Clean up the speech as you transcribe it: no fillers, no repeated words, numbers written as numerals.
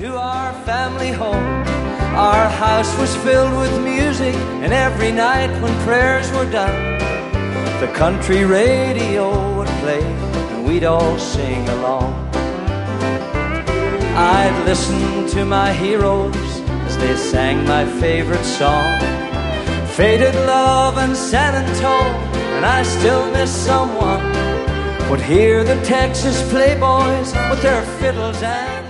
to our family home. Our house was filled with music, and every night when prayers were done, the country radio would play, and we'd all sing along. I'd listen to my heroes as they sang my favorite song, Faded Love and San Antone, and I Still Miss Someone. Would hear the Texas Playboys with their fiddles and